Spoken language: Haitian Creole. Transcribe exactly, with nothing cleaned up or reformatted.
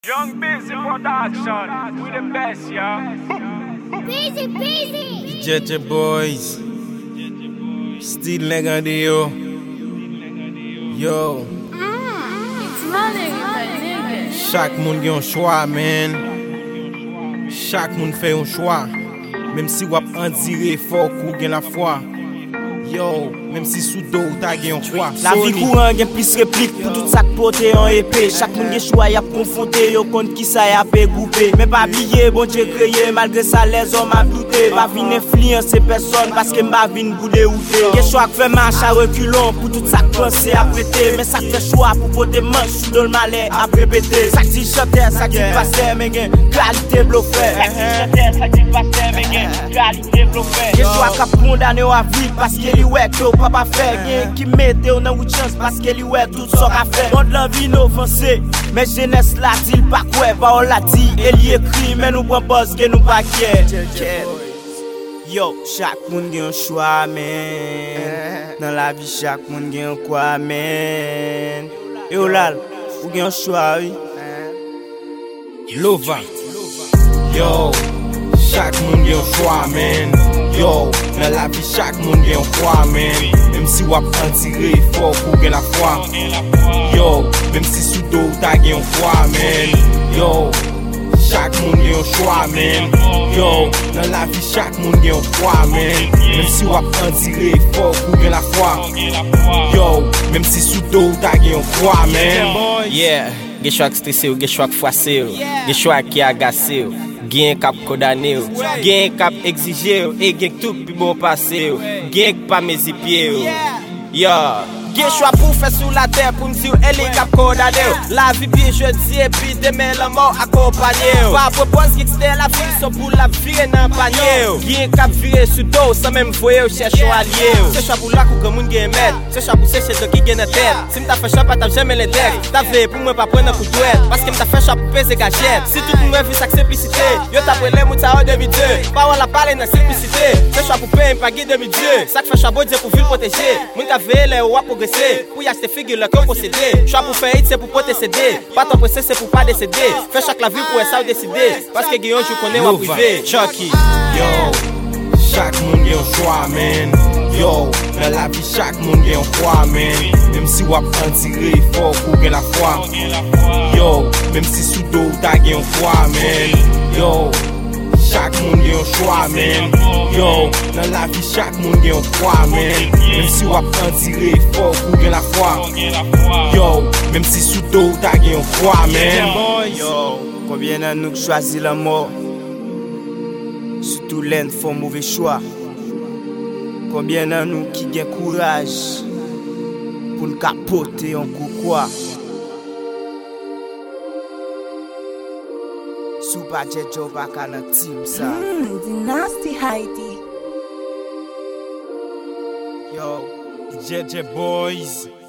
Young Busy Production, we the best, yeah. Busy, busy. J J Boys, still nigga de yo. Yo, It's money, my nigga. chaque moun gen yon choix, man. Chaque moun fait un choix. Même si wap an dire fort kou gen la foi. Yo, même si sous dos ou ta gen yon choix. La vie courant gen plus réplique pour tout ça porter en épée. Chaque monde gen choix y a confronté yo contre qui ça y a pégoupé. Mais pas oublier bon Dieu créé malgré ça les hommes a douté. Pas vinn influencer personne parce que m'pa vinn bouder ou té. Gen choix fait marche à reculons pour tout ça penser à prêter. Mais ça fait choix pour porter manche sous dans le malais à répéter. Ça dit chanteur, ça dit pasteur mais gen qualité bluffé. Ça dit chanteur, ça dit pasteur mais gen qualité bluffé. Gen choix qu'a condamné à vivre parce que li ouais que papa fait. Gen qui mette ou nan ou chance parce que li ouais tout ça qu'a fait. Monde l'envie offensé mais jeunesse la dit pas quoi pas on l'a dit et li écrit mais nous prend parce que nous pas fier. Yo, chaque monde gen un choix man. Dans la vie chaque monde gen un quoi man. Et oh là, ou gen un choix oui. Lova. Yo, chaque moun gen yon choix, man. Yo, dans la vie chaque moun gen yon choix, man. Même si wap an tire fort pou gen la foi. Yo, même si sous dos ou ta gen yon choix, man. Yo, chaque moun gen yon choix, man. Yo, dans la vie chaque moun gen yon choix, man. Même si wap an tire fort pou gen la foi. Yo, même si sous dos ou ta gen yon choix, man. Yeah, gen choix stressé ou gen choix froissé ou, gen choix qui agacé ou, gen cap condamné ou, gen cap exigé ou, et gen tout pi bon passé ou, gen pas mes pieds ou. Yeah. Gen choix pour faire sous la terre pour me dire elle est cap condamné ou. La vie bien jeudi et puis demain la mort accompagné ou. Pas propose qui c'était la vie sont pour la virer dans panier ou. Gen cap virer sous dos sans même voyer ou chercher un allié ou. C'est choix pour la que moun gen met, c'est choix pour chercher de qui gen dans tête. Si m'ta fait choix pas t'as jamais les textes. T'as fait pour moi pas prendre un coup de douette parce que m'ta fait choix pour peser gâchette. Si tout monde vu sa simplicité, yo t'a prélé moun ta en deux mille deux. Pas on la parler dans simplicité. C'est choix pour payer pas guider demi Dieu. Ça fait choix bon Dieu pour ville protéger. Moun ka veiller les ou progresser. Pour y acheter figure le corps possédé. Choix pour faire hit c'est pour posséder. Pas ton procès c'est pour pas décéder. Fais chaque la vie pour ça décider. Parce que Guillaume je connais ma privé. Chucky. Yo, chaque moun gen yon choix, man. Yo, dans la vie chaque moun gen yon choix, man. Même si wap an tire fort pou gen la foi. Yo, même si sous dos ou ta gen yon choix, man. Yo, chaque moun gen yon choix, man. Yo, dans la vie chaque moun gen yon choix, man. Même si wap an tire fort pou gen la foi. Yo, même si sous dos ou ta gen yon choix, man. Yo, combien d'an nous choisi la mort? Surtout l'en font mauvais choix. Combien d'an nous qui gain courage pour nous capoter en coup quoi? Sous pas jet job à kana team ça. Mmm, the nasty Heidi. Yo, J J Boys.